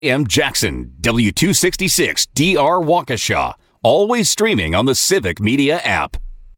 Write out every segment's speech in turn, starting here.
M. Jackson, W266 DR Waukesha. Always streaming on the Civic Media app.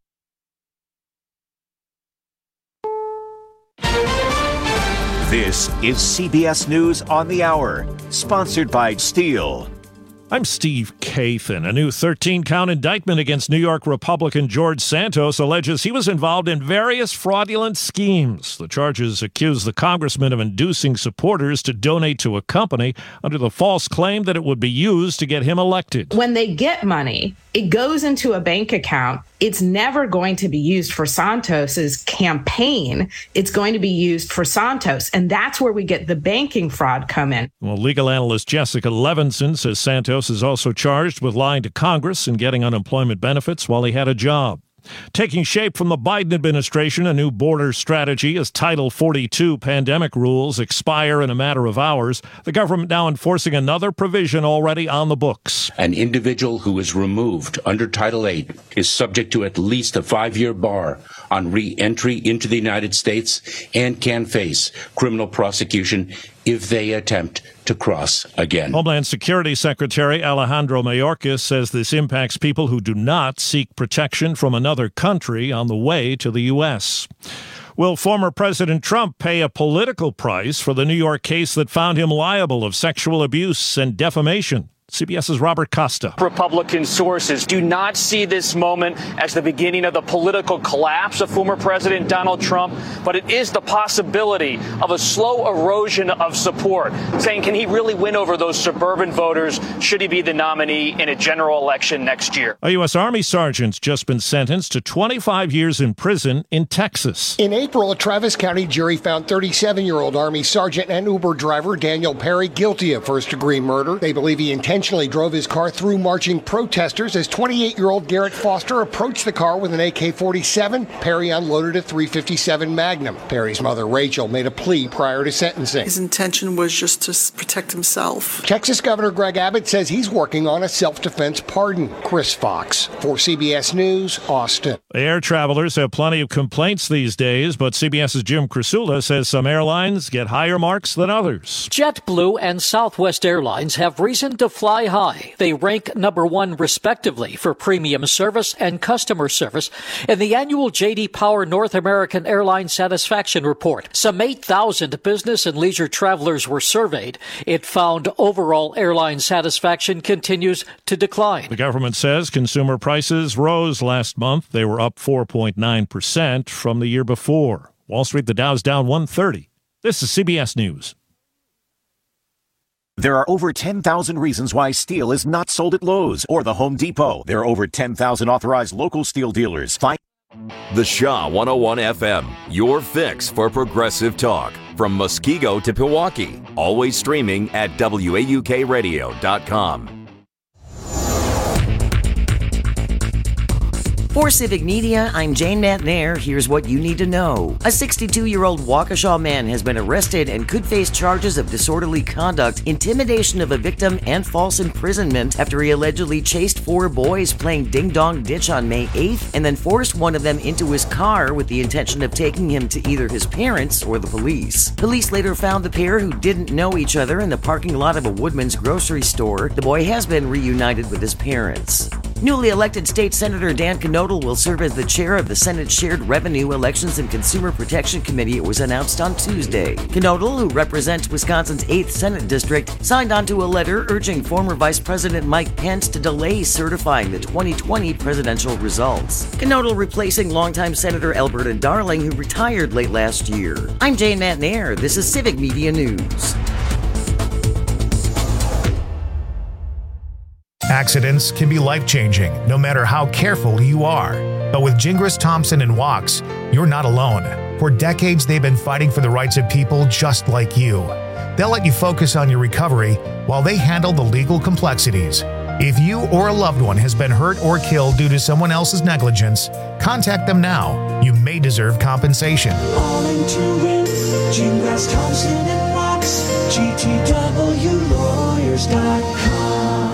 This is CBS News on the Hour, sponsored by Steel. I'm Steve Kathan. A new 13-count indictment against New York Republican George Santos alleges he was involved in various fraudulent schemes. The charges accuse the congressman of inducing supporters to donate to a company under the false claim that it would be used to get him elected. When they get money, it goes into a bank account. It's never going to be used for Santos's campaign. It's going to be used for Santos. And that's where we get the banking fraud come in. Well, legal analyst Jessica Levinson says Santos is also charged with lying to Congress and getting unemployment benefits while he had a job. Taking shape from the Biden administration, a new border strategy as Title 42 pandemic rules expire in a matter of hours. The government now enforcing another provision already on the books. An individual who is removed under Title 8 is subject to at least a 5-year bar on re-entry into the United States and can face criminal prosecution if they attempt to cross again. Homeland Security Secretary Alejandro Mayorkas says this impacts people who do not seek protection from another country on the way to the U.S. Will former President Trump pay a political price for the New York case that found him liable of sexual abuse and defamation? CBS's Robert Costa. Republican sources do not see this moment as the beginning of the political collapse of former President Donald Trump, but it is the possibility of a slow erosion of support, saying, can he really win over those suburban voters should he be the nominee in a general election next year? A U.S. Army sergeant's just been sentenced to 25 years in prison in Texas. In April, a Travis County jury found 37-year-old Army sergeant and Uber driver Daniel Perry guilty of first-degree murder. They believe he intentionally drove his car through marching protesters. As 28-year-old Garrett Foster approached the car with an AK-47, Perry unloaded a .357 Magnum. Perry's mother, Rachel, made a plea prior to sentencing. His intention was just to protect himself. Texas Governor Greg Abbott says he's working on a self-defense pardon. Chris Fox for CBS News, Austin. Air travelers have plenty of complaints these days, but CBS's Jim Krasula says some airlines get higher marks than others. JetBlue and Southwest Airlines have reason to fly high. They rank number one respectively for premium service and customer service in the annual J.D. Power North American Airline Satisfaction Report. Some 8,000 business and leisure travelers were surveyed. It found overall airline satisfaction continues to decline. The government says consumer prices rose last month. They were up 4.9% from the year before. Wall Street, the Dow's down 130. This is CBS News. There are over 10,000 reasons why steel is not sold at Lowe's or the Home Depot. There are over 10,000 authorized local steel dealers. The Shaw 101 FM, your fix for progressive talk. From Muskego to Pewaukee. Always streaming at WAUKradio.com. For Civic Media, I'm Jane Matnair. Here's what you need to know. A 62-year-old Waukesha man has been arrested and could face charges of disorderly conduct, intimidation of a victim, and false imprisonment after he allegedly chased 4 boys playing ding-dong ditch on May 8th and then forced one of them into his car with the intention of taking him to either his parents or the police. Police later found the pair, who didn't know each other, in the parking lot of a Woodman's grocery store. The boy has been reunited with his parents. Newly elected State Senator Dan Knodl will serve as the chair of the Senate Shared Revenue, Elections, and Consumer Protection Committee. It was announced on Tuesday. Knodl, who represents Wisconsin's 8th Senate District, signed onto a letter urging former Vice President Mike Pence to delay certifying the 2020 presidential results. Knodl replacing longtime Senator Alberta Darling, who retired late last year. I'm Jane Matnair. This is Civic Media News. Accidents can be life-changing, no matter how careful you are. But with Gingras Thompson and Wachs, you're not alone. For decades, they've been fighting for the rights of people just like you. They'll let you focus on your recovery while they handle the legal complexities. If you or a loved one has been hurt or killed due to someone else's negligence, contact them now. You may deserve compensation. All into it, Gingras Thompson and Wachs, GTWlawyers.com.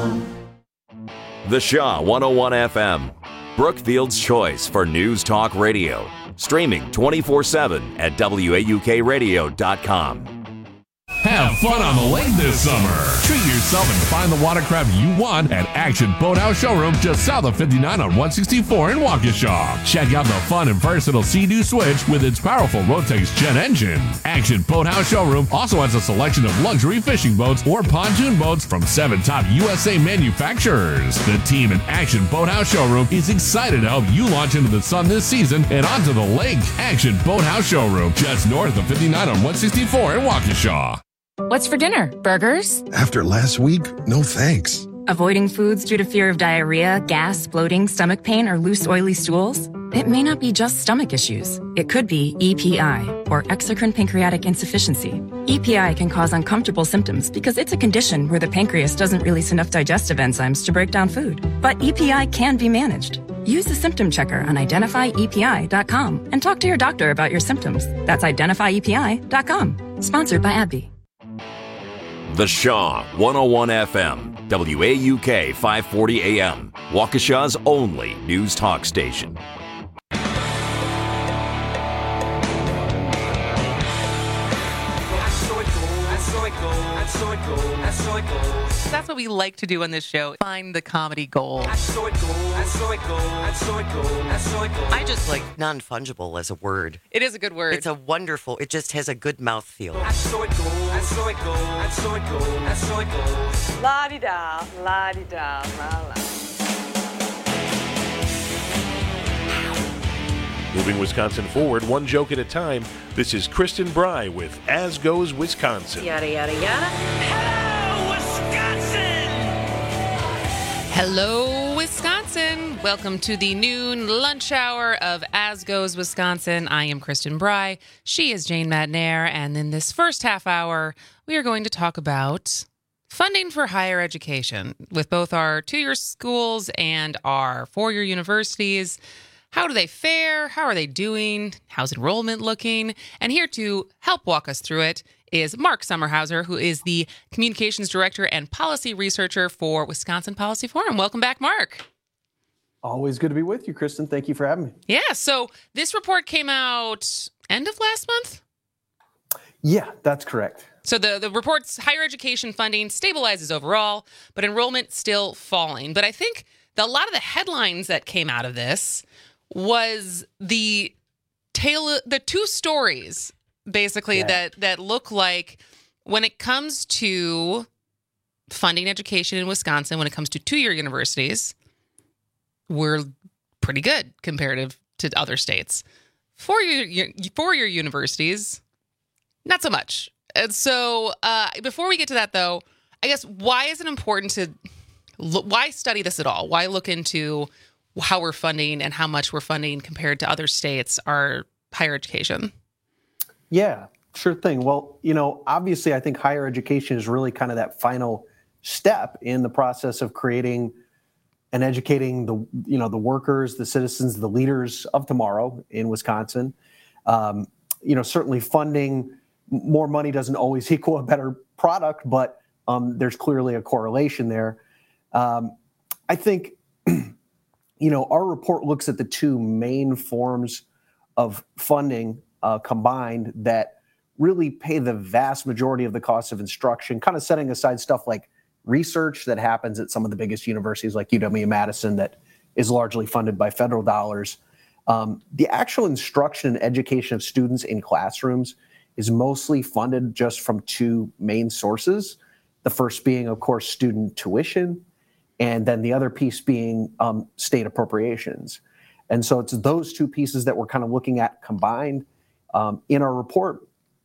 The Shaw 101 FM, Brookfield's choice for news talk radio. Streaming 24/7 at WAUKradio.com. Have fun on the lake this summer. Treat yourself and find the watercraft you want at Action Boathouse Showroom just south of 59 on 164 in Waukesha. Check out the fun and versatile Sea-Doo Switch with its powerful Rotax jet engine. Action Boathouse Showroom also has a selection of luxury fishing boats or pontoon boats from 7 top USA manufacturers. The team at Action Boathouse Showroom is excited to help you launch into the sun this season and onto the lake. Action Boathouse Showroom just north of 59 on 164 in Waukesha. What's for dinner? Burgers? After last week, no thanks. Avoiding foods due to fear of diarrhea, gas, bloating, stomach pain, or loose, oily stools? It may not be just stomach issues. It could be EPI, or exocrine pancreatic insufficiency. EPI can cause uncomfortable symptoms because it's a condition where the pancreas doesn't release enough digestive enzymes to break down food. But EPI can be managed. Use the symptom checker on identifyepi.com and talk to your doctor about your symptoms. That's identifyepi.com. Sponsored by AbbVie. The Shaw 101 FM, WAUK 540 AM, Waukesha's only news talk station. That's what we like to do on this show. Find the comedy gold. I just like non-fungible as a word. It is a good word. It's a wonderful, it just has a good mouthfeel. La-di-da, la-di-da, la-la. Moving Wisconsin forward, one joke at a time, this is Kristen Bry with As Goes Wisconsin. Yada, yada, yada. Hello, Wisconsin. Welcome to the noon lunch hour of As Goes Wisconsin. I am Kristen Bry. She is Jane Madnair. And in this first half hour, we are going to talk about funding for higher education with both our two-year schools and our four-year universities. How do they fare? How are they doing? How's enrollment looking? And here to help walk us through it is Mark Sommerhauser, who is the Communications Director and Policy Researcher for Wisconsin Policy Forum. Welcome back, Mark. Always good to be with you, Kristen. Thank you for having me. Yeah, so this report came out end of last month? Yeah, that's correct. So the report's higher education funding stabilizes overall, but enrollment still falling. But I think a lot of the headlines that came out of this was the two stories, basically, that look like when it comes to funding education in Wisconsin, when it comes to two-year universities, we're pretty good comparative to other states. Four-year universities, not so much. And so before we get to that, though, I guess why is it important to why study this at all? Why look into how we're funding and how much we're funding compared to other states, our higher education? Yeah, sure thing. Well, obviously, I think higher education is really kind of that final step in the process of creating and educating the workers, the citizens, the leaders of tomorrow in Wisconsin. Certainly funding more money doesn't always equal a better product, but there's clearly a correlation there. I think, our report looks at the two main forms of funding combined that really pay the vast majority of the cost of instruction, kind of setting aside stuff like research that happens at some of the biggest universities like UW-Madison that is largely funded by federal dollars. The actual instruction and education of students in classrooms is mostly funded just from two main sources. The first being, of course, student tuition, and then the other piece being state appropriations. And so it's those two pieces that we're kind of looking at combined in our report.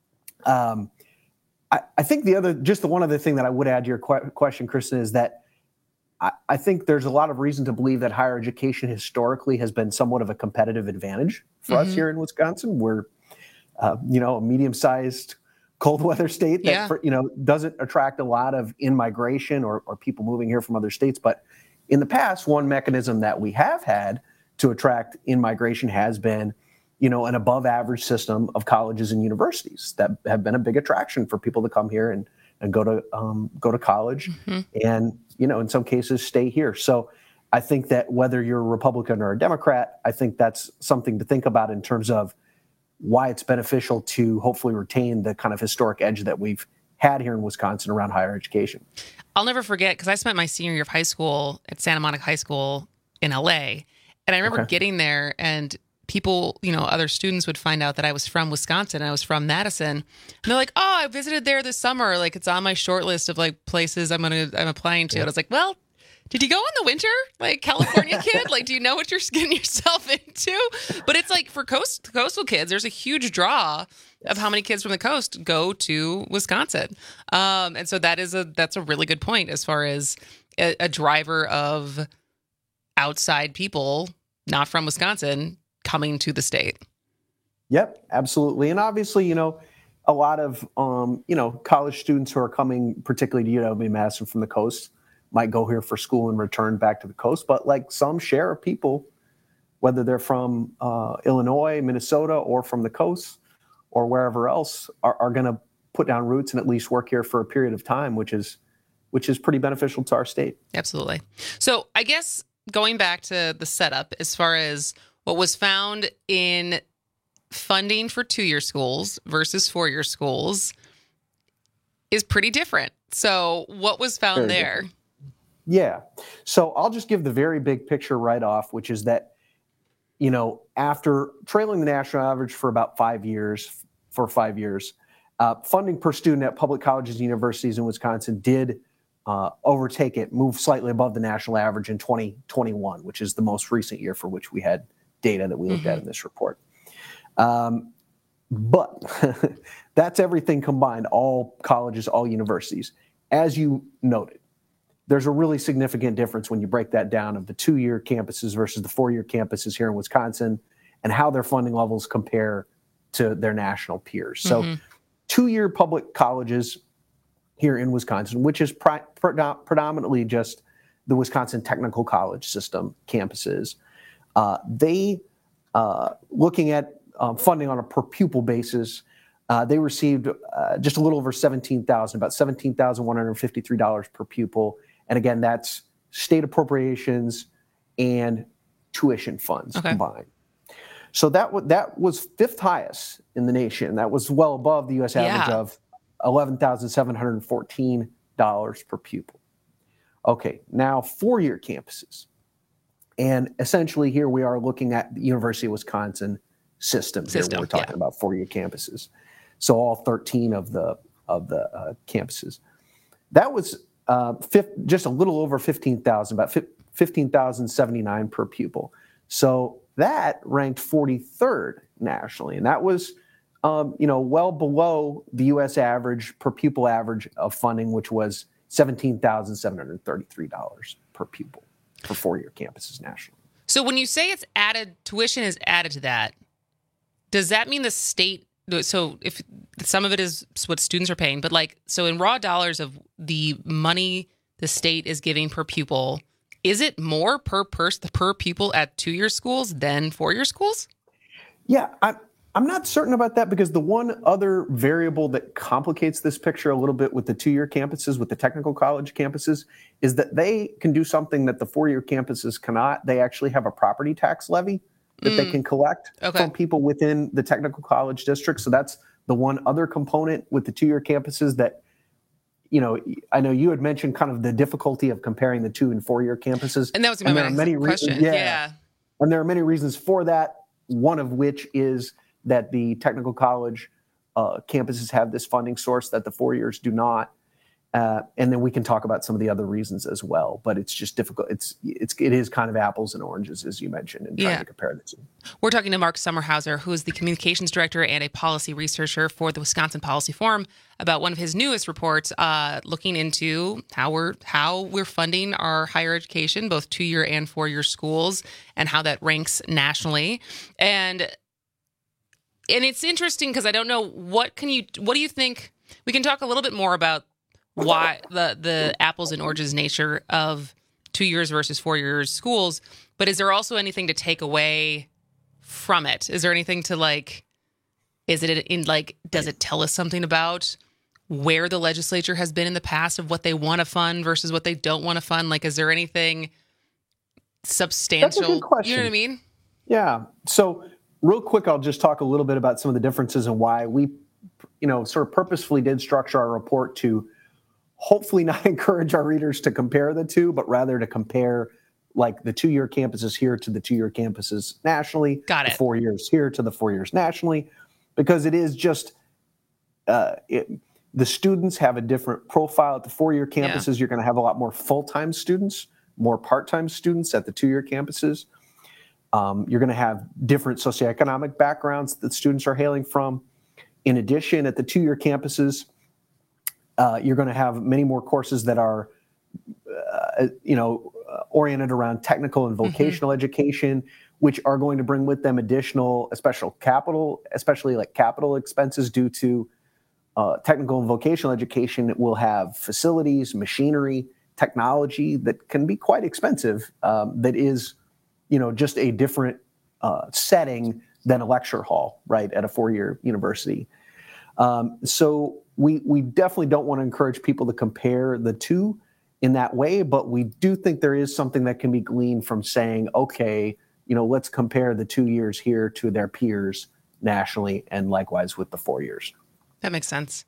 I think the one other thing that I would add to your question, Kristen, is that I think there's a lot of reason to believe that higher education historically has been somewhat of a competitive advantage for us here in Wisconsin. We're, a medium-sized cold weather state that doesn't attract a lot of in-migration or people moving here from other states. But in the past, one mechanism that we have had to attract in-migration has been, an above-average system of colleges and universities that have been a big attraction for people to come here and go to college and, in some cases stay here. So I think that whether you're a Republican or a Democrat, I think that's something to think about in terms of why it's beneficial to hopefully retain the kind of historic edge that we've had here in Wisconsin around higher education. I'll never forget, because I spent my senior year of high school at Santa Monica High School in LA. And I remember getting there and people, other students would find out that I was from Wisconsin. I was from Madison. And they're like, oh, I visited there this summer. Like, it's on my short list of like places I'm applying to. And I was like, well, did you go in the winter? Like, California kid? Like, do you know what you're getting yourself into? But it's like for coastal kids, there's a huge draw of how many kids from the coast go to Wisconsin. And so that's a really good point as far as a driver of outside people not from Wisconsin coming to the state. Yep, absolutely. And obviously, a lot of, college students who are coming, particularly to UW-Madison from the coast, might go here for school and return back to the coast. But like some share of people, whether they're from Illinois, Minnesota, or from the coast or wherever else, are going to put down roots and at least work here for a period of time, which is pretty beneficial to our state. Absolutely. So I guess going back to the setup, as far as what was found in funding for 2-year schools versus 4-year schools is pretty different. So what was found there? Different. Yeah. So I'll just give the very big picture right off, which is that, after trailing the national average for about 5 years, funding per student at public colleges and universities in Wisconsin did overtake it, move slightly above the national average in 2021, which is the most recent year for which we had data that we looked at in this report. But that's everything combined, all colleges, all universities. As you noted, there's a really significant difference when you break that down of the 2-year campuses versus the 4-year campuses here in Wisconsin and how their funding levels compare to their national peers. So 2-year public colleges here in Wisconsin, which is predominantly just the Wisconsin Technical College System campuses, they, looking at funding on a per pupil basis, they received just a little over $17,000, about $17,153 per pupil. And again, that's state appropriations and tuition funds combined. So that was 5th highest in the nation. That was well above the U.S. average of $11,714 per pupil. Okay, now 4-year campuses. And essentially here we are looking at the University of Wisconsin system. Here we're talking about 4-year campuses. So all 13 of the campuses. That was just a little over 15,000, about 15,079 per pupil. So that ranked 43rd nationally. And that was, well below the U.S. average per pupil average of funding, which was $17,733 per pupil for 4-year campuses nationally. So when you say it's added, tuition is added to that, does that mean the state, so if some of it is what students are paying, but so in raw dollars of the money the state is giving per pupil, is it more per pupil at 2-year schools than 4-year schools? Yeah, I'm not certain about that, because the one other variable that complicates this picture a little bit with the 2-year campuses, with the technical college campuses, is that they can do something that the 4-year campuses cannot. They actually have a property tax levy that they can collect from people within the technical college district. So that's the one other component with the 2-year campuses that, I know you had mentioned kind of the difficulty of comparing the 2- and 4-year campuses. And that was my next question. Yeah. And there are many reasons for that, one of which is that the technical college campuses have this funding source that the 4-years do not. And then we can talk about some of the other reasons as well, but it's just difficult. It is kind of apples and oranges, as you mentioned, and trying to compare the two. We're talking to Mark Sommerhauser, who is the communications director and a policy researcher for the Wisconsin Policy Forum, about one of his newest reports, looking into how we're funding our higher education, both 2-year and 4-year schools, and how that ranks nationally. And it's interesting because I don't know what do you think? We can talk a little bit more about why the apples and oranges nature of 2 years versus 4 years schools, but is there also anything to take away from it? Is there anything to does it tell us something about where the legislature has been in the past of what they want to fund versus what they don't want to fund? Is there anything substantial? That's a good question. You know what I mean? Yeah. So real quick, I'll just talk a little bit about some of the differences and why we, sort of purposefully did structure our report to hopefully not encourage our readers to compare the two, but rather to compare like the 2-year campuses here to the 2-year campuses nationally. Got it. The 4 years here to the 4 years nationally, because it is just the students have a different profile. At the 4-year campuses, you're going to have a lot more full-time students, more part-time students at the 2-year campuses. You're going to have different socioeconomic backgrounds that students are hailing from. In addition, at the 2-year campuses, you're going to have many more courses that are, oriented around technical and vocational education, which are going to bring with them additional, especially capital expenses due to technical and vocational education. It will have facilities, machinery, technology that can be quite expensive. That is, just a different setting than a lecture hall, right, at a 4-year university. So we definitely don't want to encourage people to compare the two in that way, but we do think there is something that can be gleaned from saying, okay, let's compare the 2 years here to their peers nationally, and likewise with the 4 years. That makes sense.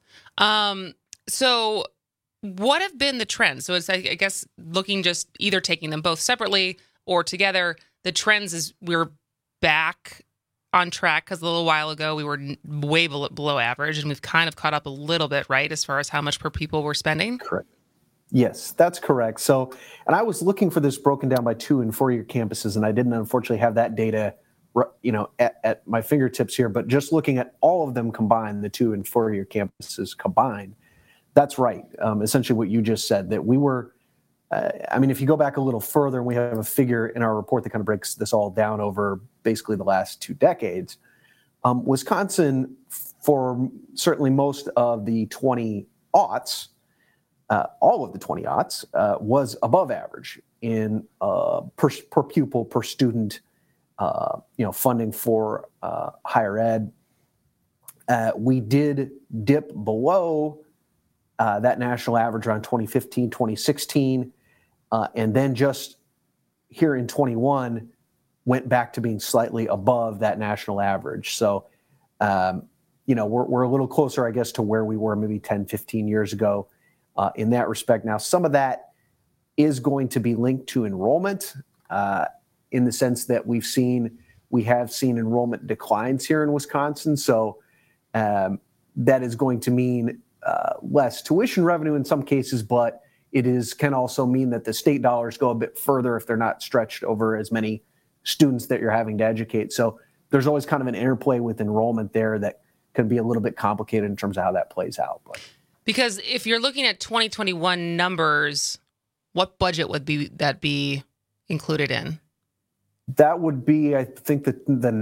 So what have been the trends? So it's, I guess, looking just either taking them both separately or together, the trends is we're back on track because a little while ago we were way below average, and we've kind of caught up a little bit, right, as far as how much per pupil we're spending? Correct. Yes, that's correct. So, and I was looking for this broken down by 2- and 4-year campuses, and I didn't unfortunately have that data, at my fingertips here, but just looking at all of them combined, the 2- and 4-year campuses combined, that's right. Essentially what you just said, that we were, if you go back a little further, and we have a figure in our report that kind of breaks this all down over basically the last 2 decades, Wisconsin, for certainly most of the 20-aughts, all of the 20-aughts, was above average in per pupil, per student, funding for higher ed. We did dip below that national average around 2015, 2016, and then just here in 21 went back to being slightly above that national average. So, we're a little closer, I guess, to where we were maybe 10, 15 years ago in that respect. Now, some of that is going to be linked to enrollment in the sense that we have seen enrollment declines here in Wisconsin. So that is going to mean less tuition revenue in some cases, but can also mean that the state dollars go a bit further if they're not stretched over as many students that you're having to educate. So there's always kind of an interplay with enrollment there that can be a little bit complicated in terms of how that plays out. Because if you're looking at 2021 numbers, what budget would that be included in? That would be, I think, the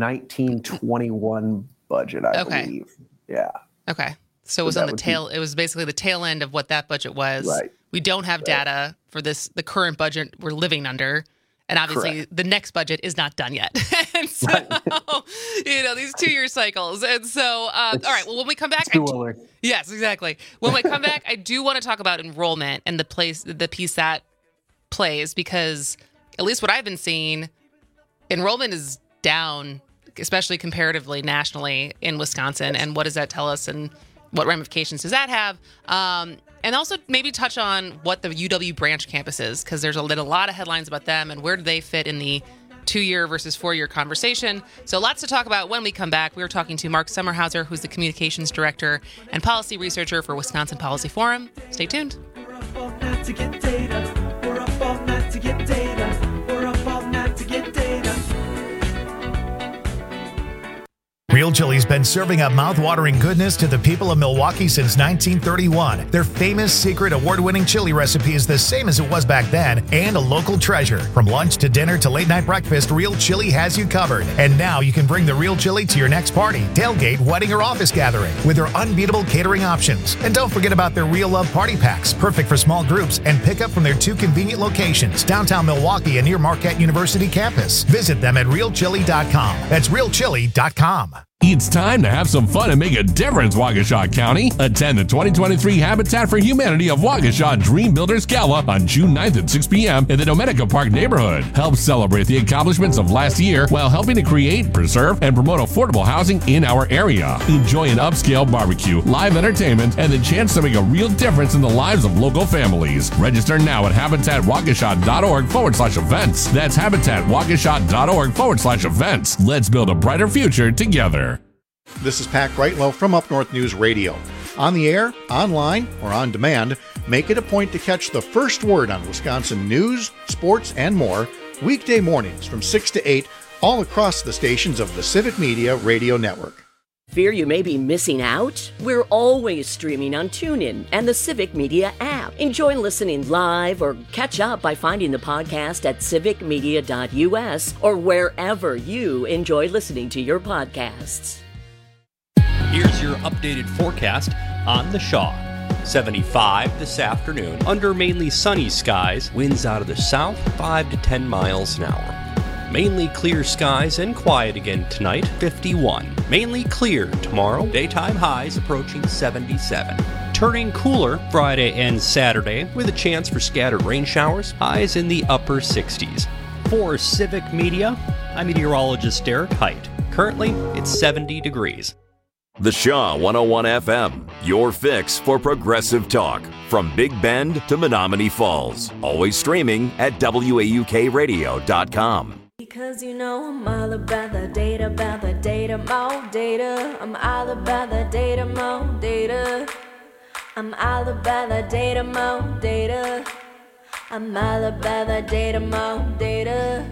1921 budget, I believe. Yeah. Okay. So it was on the tail. It was basically the tail end of what that budget was. Right. We don't have data for the current budget we're living under. And obviously the next budget is not done yet. And so, these 2-year cycles. And so, all right, well, when we come back. Yes, exactly. When we come back, I do want to talk about enrollment and the piece that plays, because at least what I've been seeing, enrollment is down, especially comparatively nationally in Wisconsin. And what does that tell us, and what ramifications does that have? And also maybe touch on what the UW branch campus is, because there's a lot of headlines about them and where do they fit in the 2-year versus 4-year conversation. So lots to talk about when we come back. We were talking to Mark Sommerhauser, who's the communications director and policy researcher for Wisconsin Policy Forum. Stay tuned. We're up all night to get data. We're up all night to get data. We're up all night to get data. Real Chili's been serving up mouth-watering goodness to the people of Milwaukee since 1931. Their famous secret award-winning chili recipe is the same as it was back then, and a local treasure. From lunch to dinner to late-night breakfast, Real Chili has you covered. And now you can bring the Real Chili to your next party, tailgate, wedding, or office gathering with their unbeatable catering options. And don't forget about their Real Love Party Packs, perfect for small groups, and pick up from their 2 convenient locations, downtown Milwaukee and near Marquette University campus. Visit them at realchili.com. That's realchili.com. It's time to have some fun and make a difference, Waukesha County. Attend the 2023 Habitat for Humanity of Waukesha Dream Builders Gala on June 9th at 6 p.m. in the Dominica Park neighborhood. Help celebrate the accomplishments of last year while helping to create, preserve, and promote affordable housing in our area. Enjoy an upscale barbecue, live entertainment, and the chance to make a real difference in the lives of local families. Register now at habitatwaukesha.org/events. That's habitatwaukesha.org/events. Let's build a brighter future together. This is Pat Greitlow from Up North News Radio. On the air, online, or on demand, make it a point to catch the first word on Wisconsin news, sports, and more weekday mornings from 6 to 8 all across the stations of the Civic Media Radio Network. Fear you may be missing out? We're always streaming on TuneIn and the Civic Media app. Enjoy listening live or catch up by finding the podcast at civicmedia.us or wherever you enjoy listening to your podcasts. Here's your updated forecast on the Shaw. 75 this afternoon, under mainly sunny skies, winds out of the south 5 to 10 miles an hour. Mainly clear skies and quiet again tonight, 51. Mainly clear tomorrow, daytime highs approaching 77. Turning cooler Friday and Saturday with a chance for scattered rain showers, highs in the upper 60s. For Civic Media, I'm meteorologist Derek Height. Currently, it's 70 degrees. The Shaw 101 FM, your fix for progressive talk. From Big Bend to Menominee Falls. Always streaming at WAUKradio.com. Because you know I'm all about the data, more data. I'm all about the data, more data. I'm all about the data, more data. I'm all about the data, more data.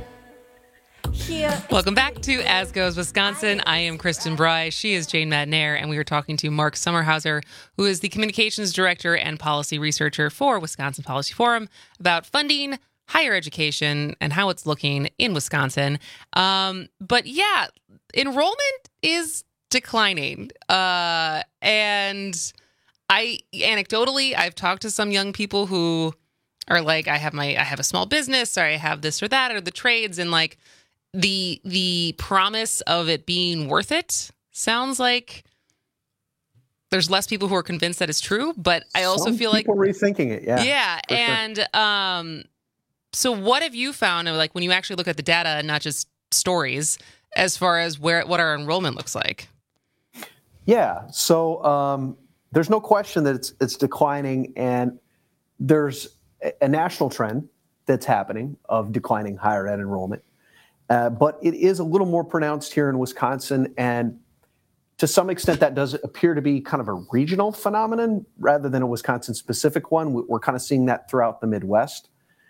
Welcome back to As Goes Wisconsin. I am Kristen Bry. She is Jane Madnair, and we are talking to Mark Sommerhauser, who is the Communications Director and Policy Researcher for Wisconsin Policy Forum, about funding higher education and how it's looking in Wisconsin. But yeah, enrollment is declining. And I've talked to some young people who are like, I have a small business, or I have this or that, or the trades, and like, the promise of it being worth it sounds like there's less people who are convinced that it's true, but I also feel like people rethinking it. Yeah. Sure. And so what have you found, like, when you actually look at the data and not just stories, as far as what our enrollment looks like? Yeah. So there's no question that it's declining, and there's a national trend that's happening of declining higher ed enrollment. But it is a little more pronounced here in Wisconsin, and to some extent that does appear to be kind of a regional phenomenon rather than a Wisconsin-specific one. We're kind of seeing that throughout the Midwest.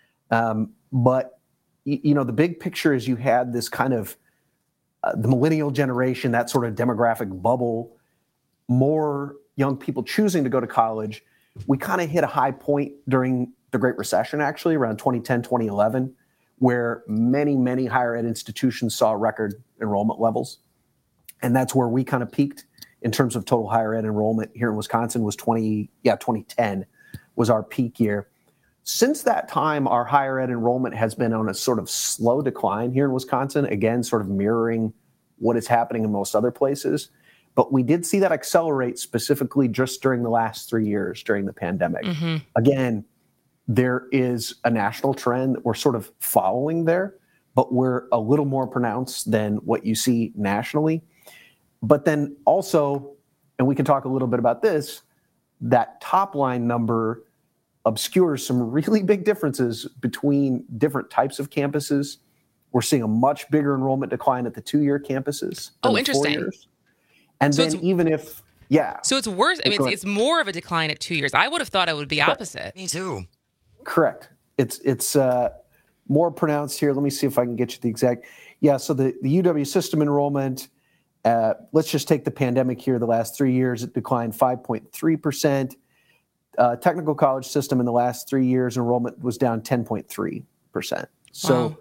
But, you know, the big picture is you had this kind of the millennial generation, that sort of demographic bubble, more young people choosing to go to college. We kind of hit a high point during the Great Recession, actually, around 2010, 2011. Where many, many higher ed institutions saw record enrollment levels. And that's where we kind of peaked in terms of total higher ed enrollment here in Wisconsin was 2010 was our peak year. Since that time, our higher ed enrollment has been on a sort of slow decline here in Wisconsin, again, sort of mirroring what is happening in most other places. But we did see that accelerate specifically just during the last 3 years during the pandemic. Mm-hmm. Again, there is a national trend that we're sort of following there, but we're a little more pronounced than what you see nationally. But then also, and we can talk a little bit about this, that top line number obscures some really big differences between different types of campuses. We're seeing a much bigger enrollment decline at the 2-year campuses. Oh, interesting. And so then even if, So it's worse. I mean, it's more of a decline at 2 years. I would have thought it would be opposite. Me too. Correct. It's more pronounced here. Let me see if I can get you the exact. Yeah, so the UW system enrollment, let's just take the pandemic here. The last 3 years, it declined 5.3%. Technical college system in the last 3 years, enrollment was down 10.3%. So,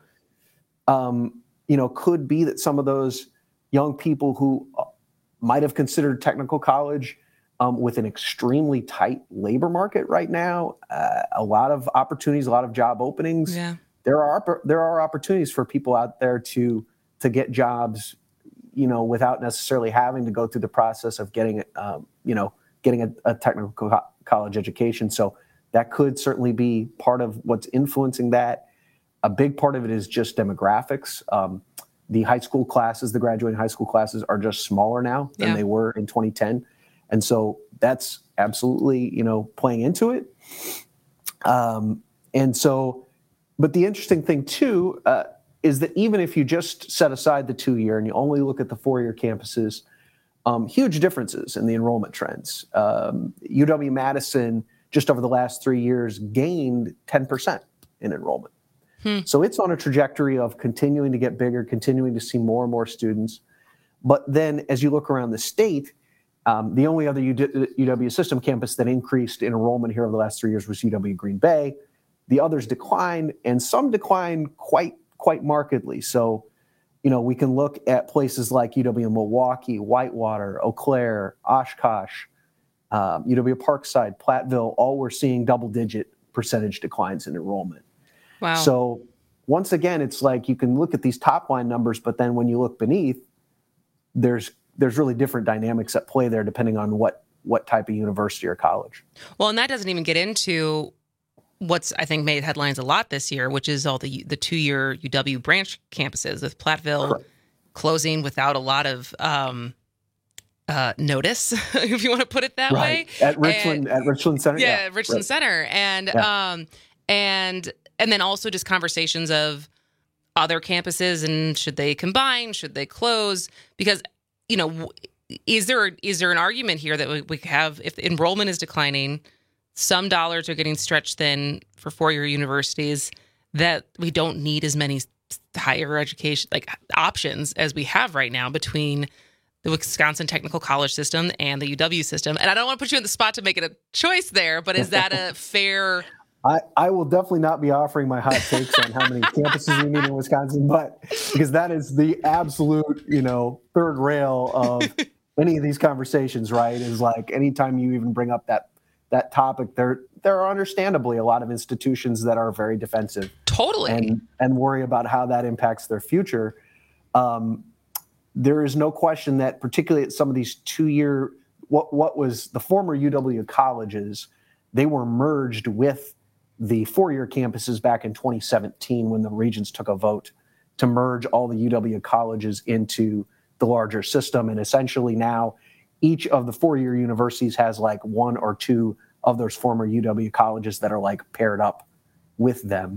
you know, could be that some of those young people who might have considered technical college with an extremely tight labor market right now, a lot of opportunities, a lot of job openings. Yeah. There are opportunities for people out there to get jobs without necessarily having to go through the process of getting a technical college education. So that could certainly be part of what's influencing that. A big part of it is just demographics. The high school classes, the graduating high school classes, are just smaller now than they were in 2010. And so that's absolutely, playing into it. But the interesting thing too, is that even if you just set aside the 2-year and you only look at the 4-year campuses, huge differences in the enrollment trends. UW-Madison, just over the last 3 years, gained 10% in enrollment. So it's on a trajectory of continuing to get bigger, continuing to see more and more students. But then as you look around the state, the only other UW system campus that increased in enrollment here over the last 3 years was UW Green Bay. The others declined, and some declined quite markedly. So, we can look at places like UW Milwaukee, Whitewater, Eau Claire, Oshkosh, UW Parkside, Platteville, all were seeing double-digit percentage declines in enrollment. Wow. So once again, it's like you can look at these top-line numbers, but then when you look beneath, there's really different dynamics at play there depending on what type of university or college. Well, and that doesn't even get into what's, I think, made headlines a lot this year, which is all the 2-year UW branch campuses, with Platteville closing without a lot of notice, if you want to put it that way. At Richland Center. Yeah, Richland Center. And then also just conversations of other campuses and should they combine, should they close? Because, is there an argument here that we have, if enrollment is declining, some dollars are getting stretched thin for 4-year universities, that we don't need as many higher education options as we have right now between the Wisconsin Technical College system and the UW system. And I don't want to put you on the spot to make it a choice there, but is that a fair... I will definitely not be offering my hot takes on how many campuses we need in Wisconsin, but because that is the absolute, third rail of any of these conversations, right? Is like anytime you even bring up that topic, there are understandably a lot of institutions that are very defensive, totally, and worry about how that impacts their future. There is no question that particularly at some of these 2-year, what was the former UW colleges, they were merged with the 4-year campuses back in 2017 when the regions took a vote to merge all the UW colleges into the larger system. And essentially now each of the 4-year universities has like 1 or 2 of those former UW colleges that are like paired up with them.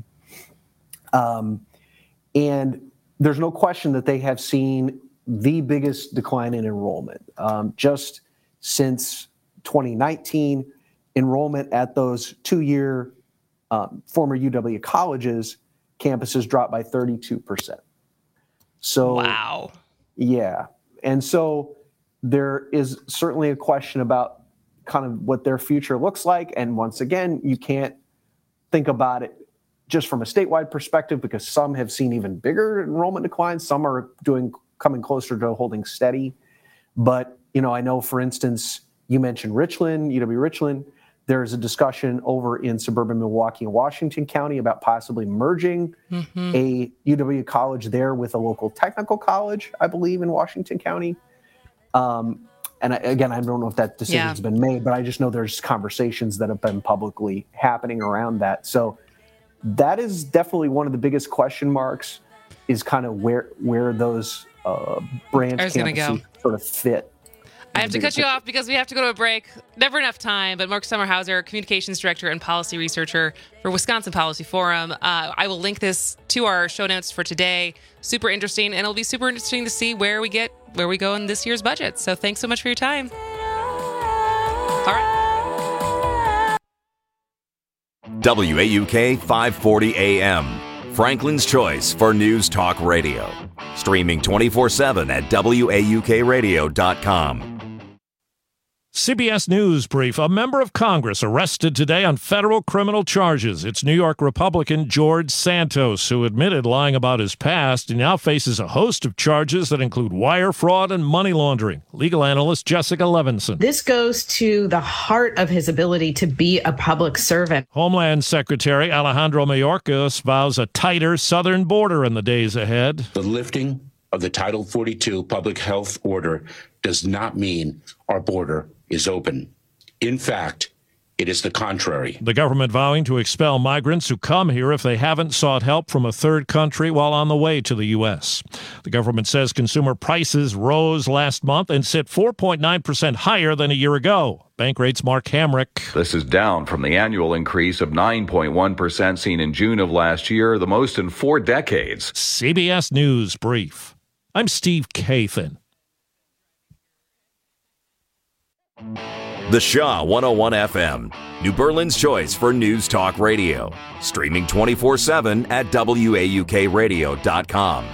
And there's no question that they have seen the biggest decline in enrollment. Just since 2019, enrollment at those 2-year former UW colleges campuses dropped by 32%. So, wow. Yeah. And so there is certainly a question about kind of what their future looks like. And once again, you can't think about it just from a statewide perspective because some have seen even bigger enrollment declines. Some are coming closer to holding steady. But, I know, for instance, you mentioned Richland, UW Richland. There's a discussion over in suburban Milwaukee and Washington County about possibly merging a UW college there with a local technical college, I believe, in Washington County. And again, I don't know if that decision's been made, but I just know there's conversations that have been publicly happening around that. So that is definitely one of the biggest question marks, is kind of where those branch campuses sort of fit. I have to cut you off because we have to go to a break. Never enough time, but Mark Sommerhauser, Communications Director and Policy Researcher for Wisconsin Policy Forum. I will link this to our show notes for today. Super interesting, and it'll be super interesting to see where we go in this year's budget. So thanks so much for your time. All right. WAUK 540 AM, Franklin's choice for news talk radio. Streaming 24/7 at WAUKradio.com. CBS News brief. A member of Congress arrested today on federal criminal charges. It's New York Republican George Santos, who admitted lying about his past. He now faces a host of charges that include wire fraud and money laundering. Legal analyst Jessica Levinson. This goes to the heart of his ability to be a public servant. Homeland Secretary Alejandro Mayorkas vows a tighter southern border in the days ahead. The lifting of the Title 42 public health order does not mean our border is open. In fact, it is the contrary. The government vowing to expel migrants who come here if they haven't sought help from a third country while on the way to the U.S. The government says consumer prices rose last month and sit 4.9% higher than a year ago. Bankrate's Mark Hamrick. This is down from the annual increase of 9.1% seen in June of last year, the most in 4 decades. CBS News Brief. I'm Steve Kathan. The Shaw 101 FM, New Berlin's choice for news talk radio. Streaming 24/7 at WAUKradio.com.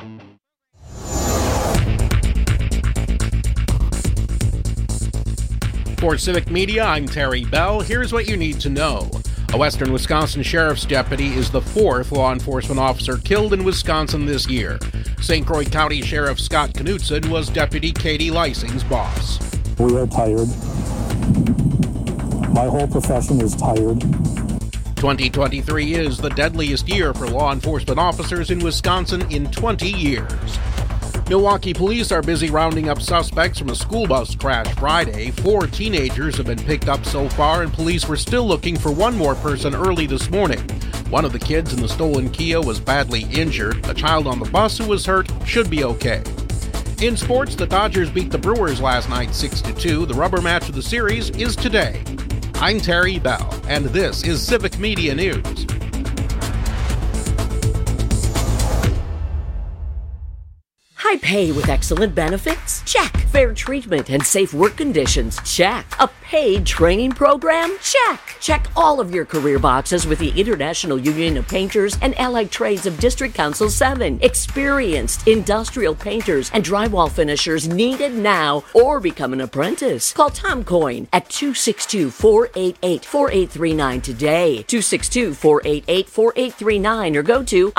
For Civic Media, I'm Terry Bell. Here's what you need to know. A Western Wisconsin sheriff's deputy is the 4th law enforcement officer killed in Wisconsin this year. St. Croix County Sheriff Scott Knutson was Deputy Katie Lysing's boss. We are tired. My whole profession is tired. 2023 is the deadliest year for law enforcement officers in Wisconsin in 20 years. Milwaukee police are busy rounding up suspects from a school bus crash Friday. 4 teenagers have been picked up so far, and police were still looking for one more person early this morning. One of the kids in the stolen Kia was badly injured. A child on the bus who was hurt should be okay. In sports, the Dodgers beat the Brewers last night 6-2. The rubber match of the series is today. I'm Terry Bell, and this is Civic Media News. High pay with excellent benefits? Check. Fair treatment and safe work conditions? Check. A paid training program? Check. Check all of your career boxes with the International Union of Painters and Allied Trades of District Council 7. Experienced industrial painters and drywall finishers needed now, or become an apprentice. Call Tom Coyne at 262-488-4839 today. 262-488-4839 or go to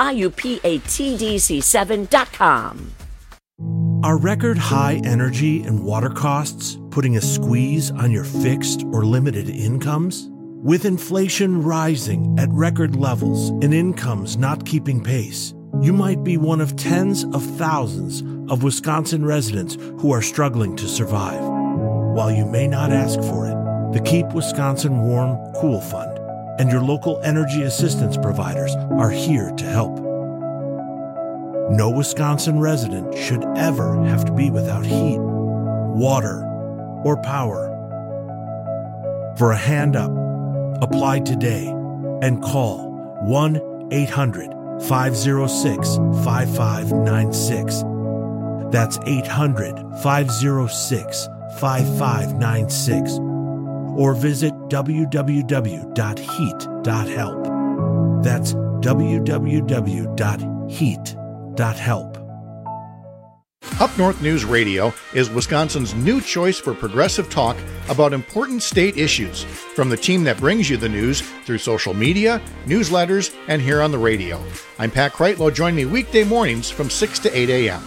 IUPATDC7.com. Are record high energy and water costs putting a squeeze on your fixed or limited incomes? With inflation rising at record levels and incomes not keeping pace, you might be one of tens of thousands of Wisconsin residents who are struggling to survive. While you may not ask for it, the Keep Wisconsin Warm Cool Fund and your local energy assistance providers are here to help. No Wisconsin resident should ever have to be without heat, water, or power. For a hand up, apply today and call 1-800-506-5596. That's 800-506-5596. Or visit www.heat.help. That's www.heat.help. Up North News Radio is Wisconsin's new choice for progressive talk about important state issues, from the team that brings you the news through social media, newsletters, and here on the radio. I'm Pat Kreitlow. Join me weekday mornings from 6 to 8 a.m.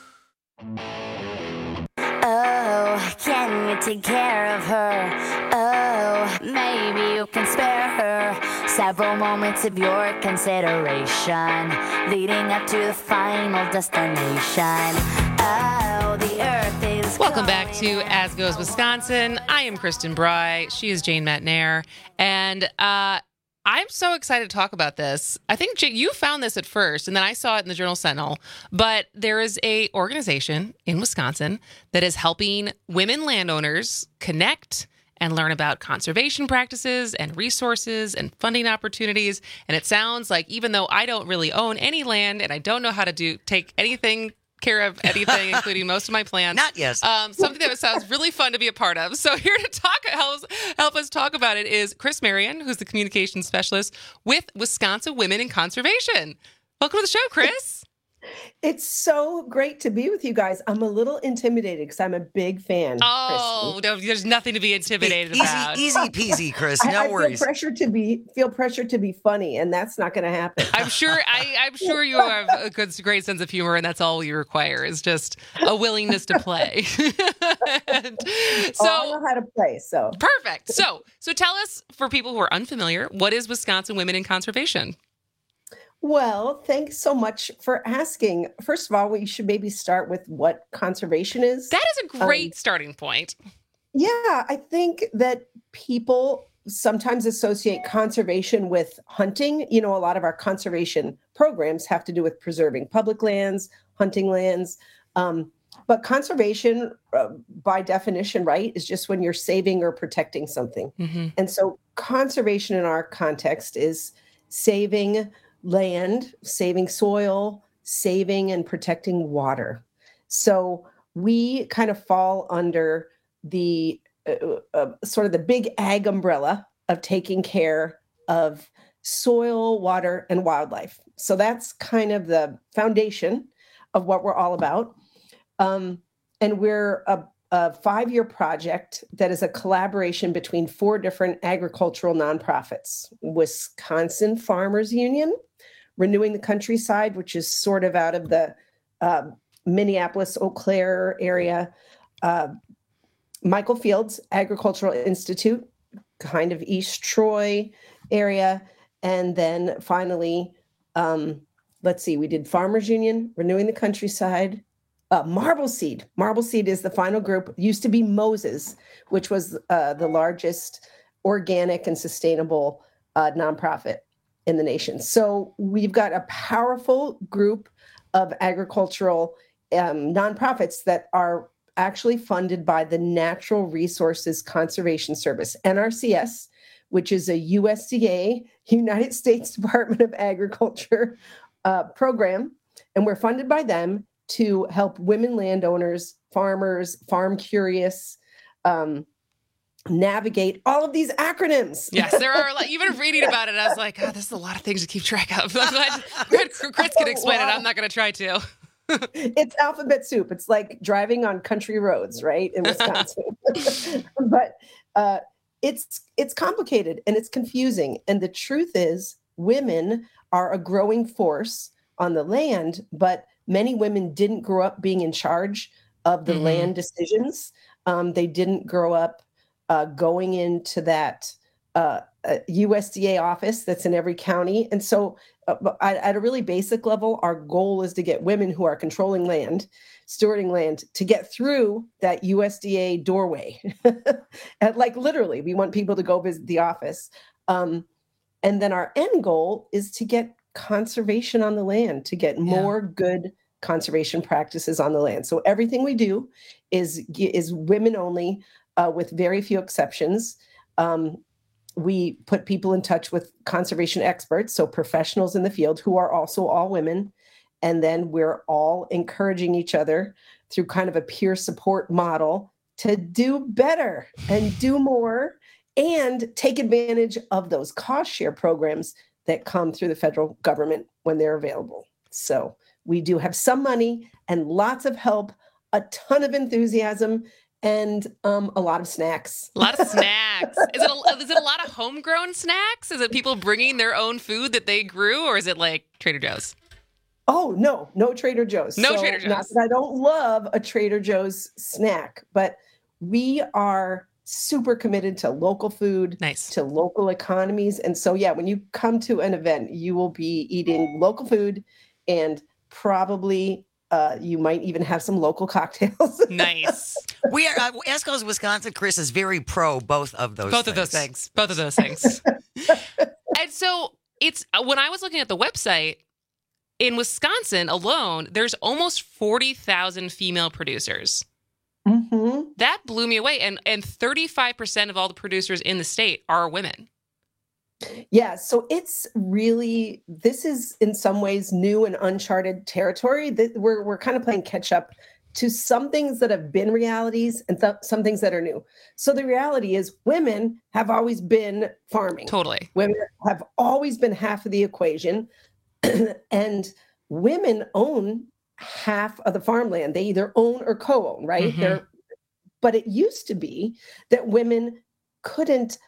Oh, can you take care of her? Oh, maybe you can spare her several moments of your consideration, leading up to the final destination. Oh, the earth is Welcome back to As Goes Wisconsin. I am Kristen Bry. She is Jane Matnair. And I'm so excited to talk about this. I think you found this at first, and then I saw it in the Journal Sentinel. But there is a organization in Wisconsin that is helping women landowners connect and learn about conservation practices and resources and funding opportunities. And it sounds like, even though I don't really own any land and I don't know how to take anything care of anything, including most of my plants. Not yet. Something that sounds really fun to be a part of. So here to help us talk about it is Chris Marion, who's the communications specialist with Wisconsin Women in Conservation. Welcome to the show, Chris. It's so great to be with you guys. I'm a little intimidated because I'm a big fan. Oh, no, there's nothing to be intimidated about. Easy peasy, Chris. No I worries. feel pressure to be funny, and that's not going to happen. I'm sure you have a great sense of humor, and that's all you require is just a willingness to play. I know how to play. So perfect. So tell us, for people who are unfamiliar, what is Wisconsin Women in Conservation? Well, thanks so much for asking. First of all, we should maybe start with what conservation is. That is a great starting point. Yeah, I think that people sometimes associate conservation with hunting. You know, a lot of our conservation programs have to do with preserving public lands, hunting lands. But conservation, by definition, right, is just when you're saving or protecting something. Mm-hmm. And so conservation in our context is saving land, saving soil, saving and protecting water. So we kind of fall under the sort of the big ag umbrella of taking care of soil, water, and wildlife. So that's kind of the foundation of what we're all about. And we're a 5-year project that is a collaboration between 4 different agricultural nonprofits: Wisconsin Farmers Union, Renewing the Countryside, which is sort of out of the Minneapolis, Eau Claire area, Michael Fields Agricultural Institute, kind of East Troy area, and then finally, let's see, we did Farmers Union, Renewing the Countryside, Marble Seed. Marble Seed is the final group. It used to be Moses, which was the largest organic and sustainable nonprofit in the nation. So we've got a powerful group of agricultural nonprofits that are actually funded by the Natural Resources Conservation Service, NRCS, which is a USDA, United States Department of Agriculture program. And we're funded by them to help women landowners, farmers, farm curious, navigate all of these acronyms. Yes, there are. Even reading about it, I was like, oh, this is a lot of things to keep track of. I'm glad Chris can explain it. I'm not going to try to. It's alphabet soup. It's like driving on country roads, right, in Wisconsin. But it's complicated and it's confusing. And the truth is, women are a growing force on the land, but many women didn't grow up being in charge of the land decisions. They didn't grow up going into that USDA office that's in every county. And so at a really basic level, our goal is to get women who are controlling land, stewarding land, to get through that USDA doorway. And literally, we want people to go visit the office. And then our end goal is to get conservation on the land, to get more good conservation practices on the land. So everything we do is women only, with very few exceptions. We put people in touch with conservation experts, so professionals in the field who are also all women. And then we're all encouraging each other through kind of a peer support model to do better and do more and take advantage of those cost share programs that come through the federal government when they're available. So we do have some money and lots of help, a ton of enthusiasm, and a lot of snacks. A lot of snacks. Is it a lot of homegrown snacks? Is it people bringing their own food that they grew, or is it like Trader Joe's? Oh, no Trader Joe's. No Trader Joe's. Not that I don't love a Trader Joe's snack, but we are super committed to local food, to local economies. And so, when you come to an event, you will be eating local food and probably you might even have some local cocktails. Nice. We are Esco's Wisconsin. Chris is very pro both of those things. Both of those things. And so it's when I was looking at the website, in Wisconsin alone, there's almost 40,000 female producers. Mm-hmm. That blew me away. And 35% of all the producers in the state are women. Yeah, so it's really, this is in some ways new and uncharted territory. That we're kind of playing catch up to some things that have been realities and some things that are new. So the reality is women have always been farming. Totally. Women have always been half of the equation. And women own half of the farmland. They either own or co-own, right? Mm-hmm. But it used to be that women couldn't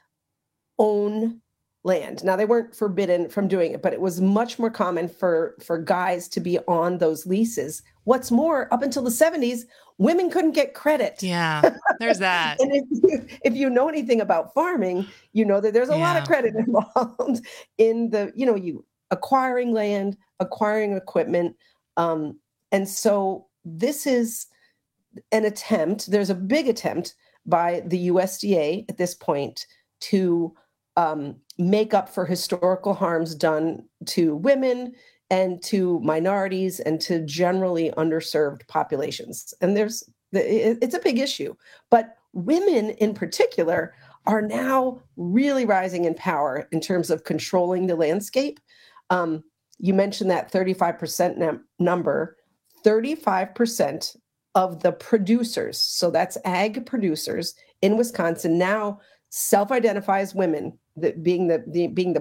own land. Now, they weren't forbidden from doing it, but it was much more common for guys to be on those leases. What's more, up until the 70s, women couldn't get credit. Yeah, there's that. And if you know anything about farming, you know that there's a lot of credit involved in the, acquiring land, acquiring equipment. And so this is an attempt, there's a big attempt by the USDA at this point to make up for historical harms done to women and to minorities and to generally underserved populations. And it's a big issue. But women in particular are now really rising in power in terms of controlling the landscape. You mentioned that 35% number. 35% of the producers, so that's ag producers in Wisconsin, now self-identify as women, being the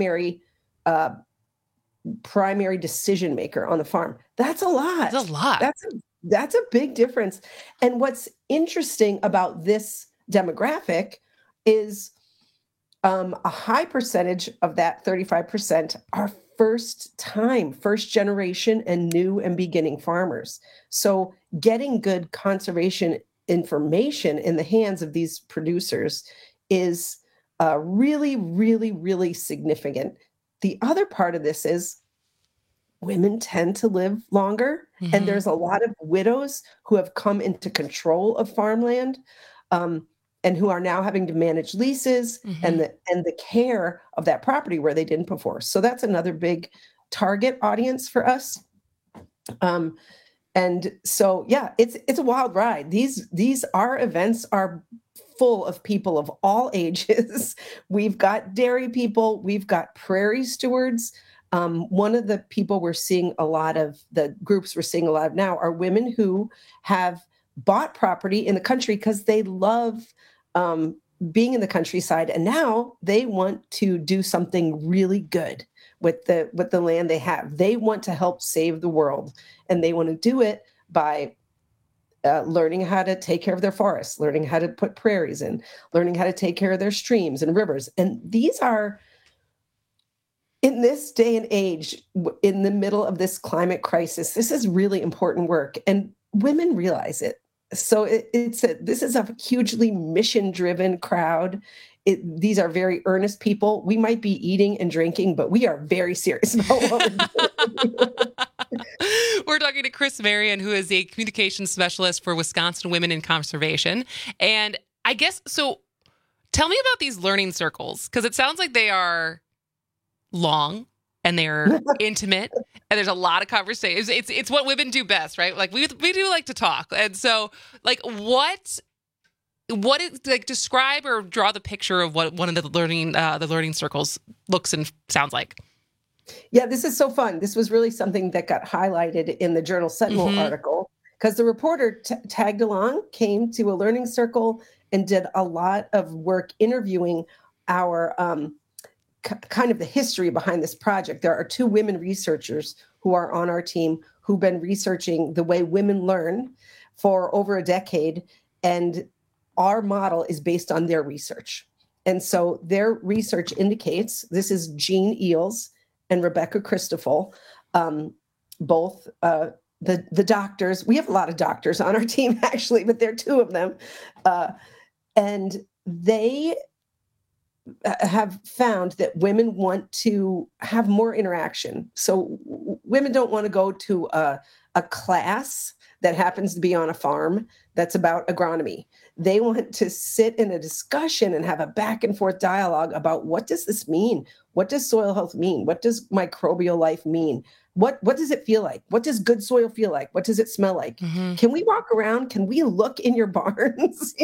primary decision maker on the farm. That's a lot. That's a lot. That's a big difference. And what's interesting about this demographic is a high percentage of that 35% are first generation and new and beginning farmers. So getting good conservation information in the hands of these producers is really, really, really significant. The other part of this is women tend to live longer, and there's a lot of widows who have come into control of farmland, and who are now having to manage leases and the care of that property where they didn't before. So that's another big target audience for us. And so, yeah, it's a wild ride. Our events are full of people of all ages. We've got dairy people, we've got prairie stewards. One of the people the groups we're seeing a lot of now are women who have bought property in the country because they love being in the countryside, and now they want to do something really good with the land they have. They want to help save the world, and they want to do it by learning how to take care of their forests, learning how to put prairies in, learning how to take care of their streams and rivers. And these are, in this day and age, in the middle of this climate crisis, this is really important work, and women realize it. So this is a hugely mission-driven crowd. These are very earnest people. We might be eating and drinking, but we are very serious about what we're doing. We're talking to Chris Marion, who is a communications specialist for Wisconsin Women in Conservation. And I guess, so tell me about these learning circles, because it sounds like they are long and they're intimate and there's a lot of conversations. It's what women do best, right? Like we do like to talk. And so like what is, like, describe or draw the picture of what one of the learning circles looks and sounds like. Yeah, this is so fun. This was really something that got highlighted in the Journal Sentinel article, because the reporter tagged along, came to a learning circle, and did a lot of work interviewing our kind of the history behind this project. There are two women researchers who are on our team who've been researching the way women learn for over a decade, and our model is based on their research. And so their research indicates, this is Jean Eels and Rebecca Christoffel, both the doctors. We have a lot of doctors on our team, actually, but there are two of them. And they have found that women want to have more interaction. So women don't want to go to a class that happens to be on a farm that's about agronomy. They want to sit in a discussion and have a back and forth dialogue about, what does this mean? What does soil health mean? What does microbial life mean? What does it feel like? What does good soil feel like? What does it smell like? Can we walk around? Can we look in your barns?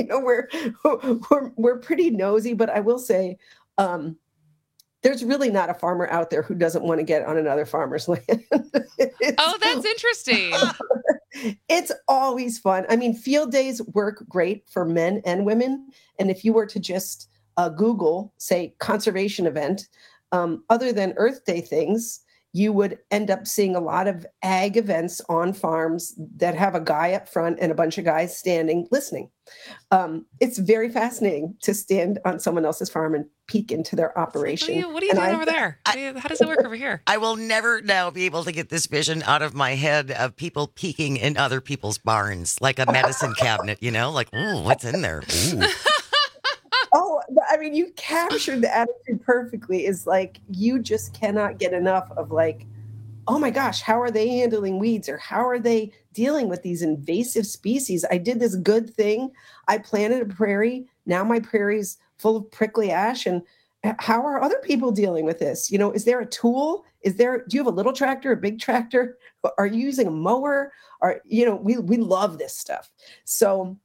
We're pretty nosy, but I will say, there's really not a farmer out there who doesn't want to get on another farmer's land. Oh, that's interesting. It's always fun. I mean, field days work great for men and women. And if you were to just Google, say, conservation event, other than Earth Day things, you would end up seeing a lot of ag events on farms that have a guy up front and a bunch of guys standing listening. It's very fascinating to stand on someone else's farm and peek into their operation. What are you doing over there? How does it work over here? I will never now be able to get this vision out of my head of people peeking in other people's barns, like a medicine cabinet, like, ooh, what's in there? Ooh. Oh, I mean, you captured the attitude perfectly. Is like, you just cannot get enough of like, oh my gosh, how are they handling weeds, or how are they dealing with these invasive species? I did this good thing. I planted a prairie. Now my prairie's full of prickly ash. And how are other people dealing with this? You know, is there a tool? Do you have a little tractor, a big tractor? Are you using a mower? Or, you know, we love this stuff. So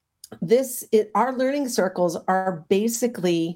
our learning circles are basically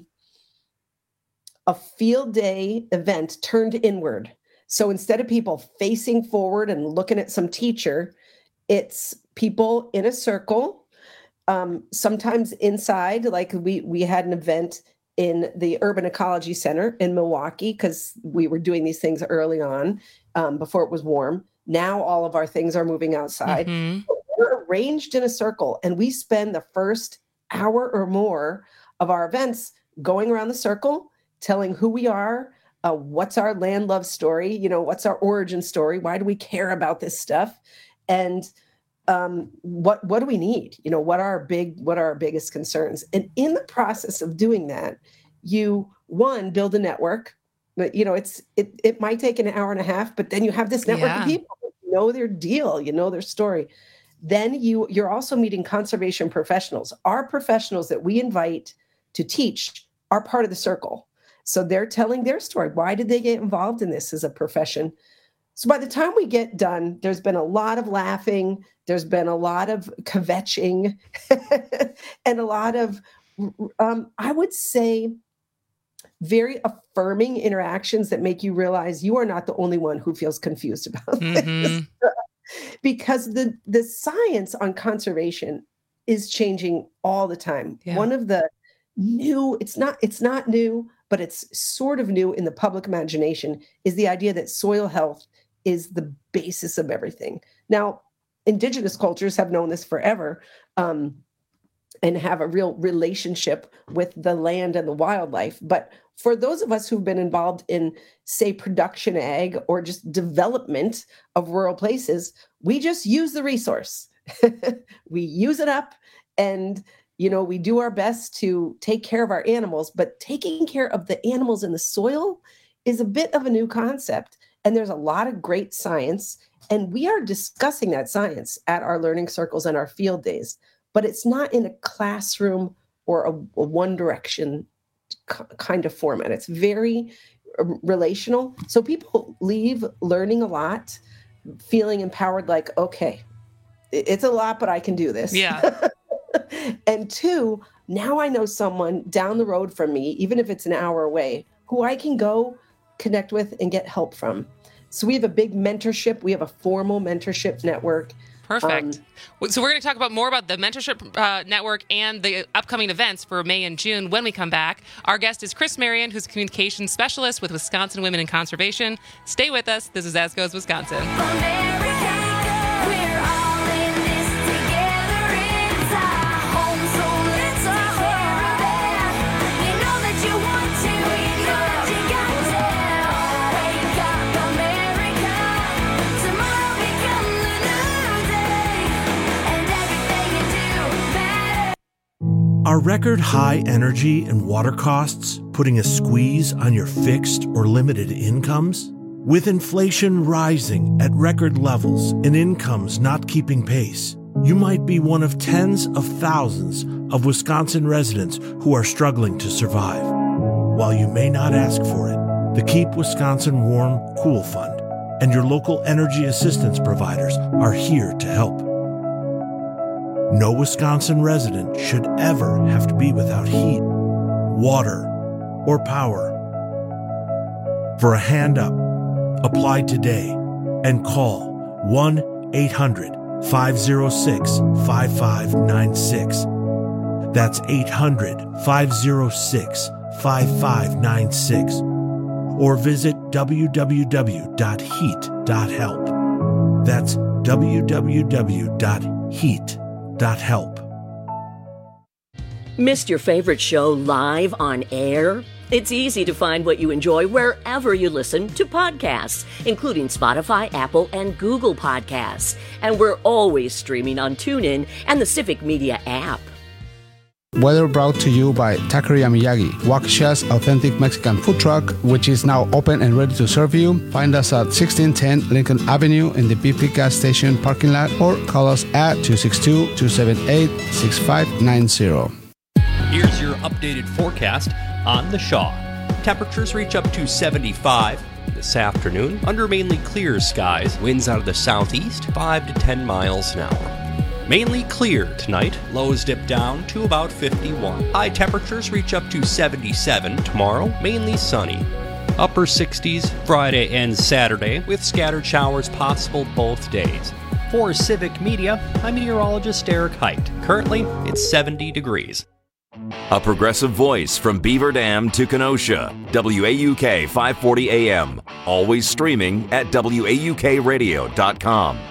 a field day event turned inward. So instead of people facing forward and looking at some teacher, it's people in a circle, sometimes inside. Like we had an event in the Urban Ecology Center in Milwaukee because we were doing these things early on before it was warm. Now all of our things are moving outside. Mm-hmm. We're arranged in a circle, and we spend the first hour or more of our events going around the circle, telling who we are, what's our land love story, you know, what's our origin story, why do we care about this stuff, and what do we need, you know, what are our biggest concerns. And in the process of doing that, you build a network. But you know, it might take an hour and a half, but then you have this network of people who know their deal, you know their story. Then you're also meeting conservation professionals. Our professionals that we invite to teach are part of the circle. So they're telling their story. Why did they get involved in this as a profession? So by the time we get done, there's been a lot of laughing. There's been a lot of kvetching and a lot of, I would say, very affirming interactions that make you realize you are not the only one who feels confused about this. Because the science on conservation is changing all the time. Yeah. One of the new, it's not new, but it's sort of new in the public imagination, is the idea that soil health is the basis of everything. Now, indigenous cultures have known this forever, and have a real relationship with the land and the wildlife. But for those of us who've been involved in, say, production ag or just development of rural places, we just use the resource. We use it up, and you know, we do our best to take care of our animals, but taking care of the animals in the soil is a bit of a new concept. And there's a lot of great science, and we are discussing that science at our learning circles and our field days, but it's not in a classroom or a one direction kind of format. It's very relational. So people leave learning a lot, feeling empowered, like, okay, it's a lot, but I can do this. Yeah. And two, now I know someone down the road from me, even if it's an hour away, who I can go connect with and get help from. So we have a big mentorship. We have a formal mentorship network. Perfect. So we're going to talk more about the mentorship network and the upcoming events for May and June when we come back. Our guest is Chris Marion, who's a communications specialist with Wisconsin Women in Conservation. Stay with us. This is As Goes Wisconsin. Are record high energy and water costs putting a squeeze on your fixed or limited incomes? With inflation rising at record levels and incomes not keeping pace, you might be one of tens of thousands of Wisconsin residents who are struggling to survive. While you may not ask for it, the Keep Wisconsin Warm Cool Fund and your local energy assistance providers are here to help. No Wisconsin resident should ever have to be without heat, water, or power. For a hand up, apply today and call 1-800-506-5596. That's 800-506-5596. Or visit www.heat.help. That's www.heat.help. Missed your favorite show live on air? It's easy to find what you enjoy wherever you listen to podcasts, including Spotify, Apple, and Google Podcasts. And we're always streaming on TuneIn and the Civic Media app. Weather brought to you by Taqueria Miyagi, Waukesha's authentic Mexican food truck, which is now open and ready to serve you. Find us at 1610 Lincoln Avenue in the BP gas station parking lot or call us at 262-278-6590. Here's your updated forecast on the Shaw. Temperatures reach up to 75 this afternoon under mainly clear skies. Winds out of the southeast, 5 to 10 miles an hour. Mainly clear tonight. Lows dip down to about 51. High temperatures reach up to 77 tomorrow. Mainly sunny. Upper 60s Friday and Saturday with scattered showers possible both days. For Civic Media, I'm meteorologist Eric Height. Currently, it's 70 degrees. A progressive voice from Beaver Dam to Kenosha. WAUK 540 AM. Always streaming at WAUKradio.com.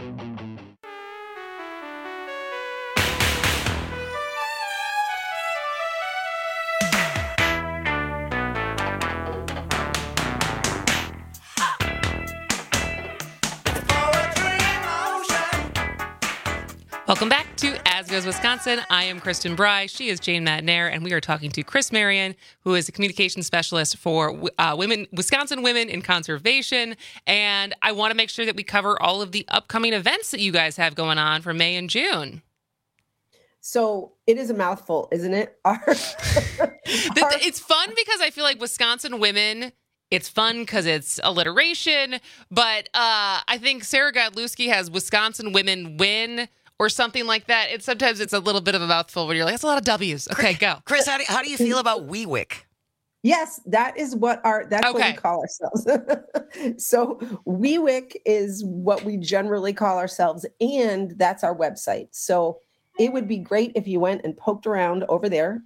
Welcome back to As Goes Wisconsin. I am Kristen Bry. She is Jane Matnair, and we are talking to Chris Marion, who is a communications specialist for Wisconsin Women in Conservation. And I want to make sure that we cover all of the upcoming events that you guys have going on for May and June. So it is a mouthful, isn't it? It's fun because I feel like Wisconsin Women, it's fun because it's alliteration, but I think Sarah Godlewski has Wisconsin Women Win or something like that. Sometimes it's a little bit of a mouthful when you're like, that's a lot of W's. Okay, go. Chris, how do you feel about WeWick? Yes, that is what what we call ourselves. So WeWick is what we generally call ourselves, and that's our website. So it would be great if you went and poked around over there,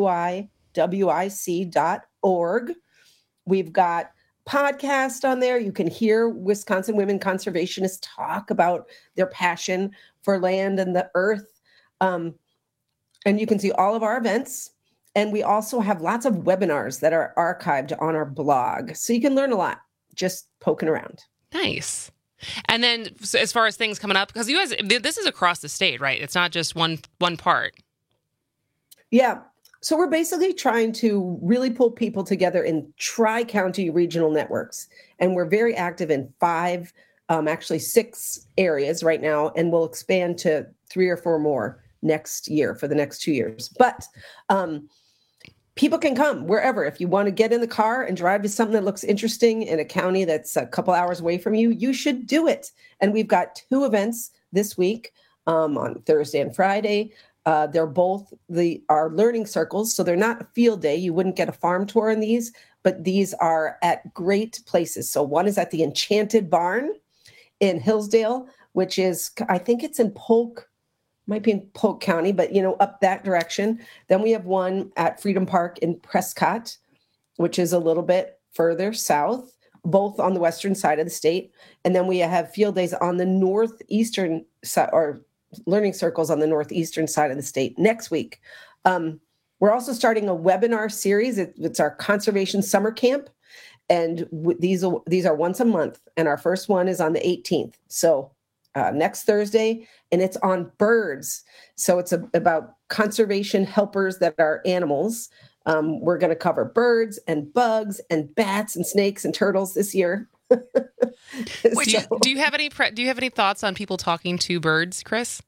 WIWIC.org. We've got podcast on there. You can hear Wisconsin women conservationists talk about their passion for land and the earth. And you can see all of our events. And we also have lots of webinars that are archived on our blog. So you can learn a lot just poking around. Nice. And then so as far as things coming up, because you guys, this is across the state, right? It's not just one part. Yeah. So we're basically trying to really pull people together in tri-county regional networks. And we're very active in 5, actually 6 areas right now. And we'll expand to 3 or 4 more next year for the next 2 years. But people can come wherever. If you want to get in the car and drive to something that looks interesting in a county that's a couple hours away from you, you should do it. And we've got 2 events this week on Thursday and Friday. They're both our learning circles, so they're not a field day. You wouldn't get a farm tour in these, but these are at great places. So one is at the Enchanted Barn in Hillsdale, which is, I think it's in Polk, might be in Polk County, but up that direction. Then we have one at Freedom Park in Prescott, which is a little bit further south, both on the western side of the state. And then we have field days on the northeastern side, or learning circles on the northeastern side of the state next week. We're also starting a webinar series. It's our conservation summer camp. And these are once a month. And our first one is on the 18th. So next Thursday, and it's on birds. So it's about conservation helpers that are animals. We're going to cover birds and bugs and bats and snakes and turtles this year. Do you have any thoughts on people talking to birds, Chris?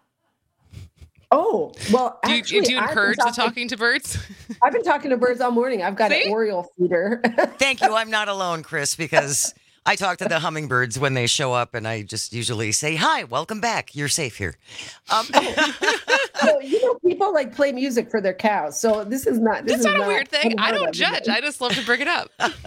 Oh, well, do you encourage the talking to birds? I've been talking to birds all morning. I've got an Oriole feeder. Thank you. I'm not alone, Chris, because I talk to the hummingbirds when they show up, and I just usually say, "Hi, welcome back. You're safe here." So, people play music for their cows. So this is not. That's not a weird thing. I don't judge. I just love to bring it up.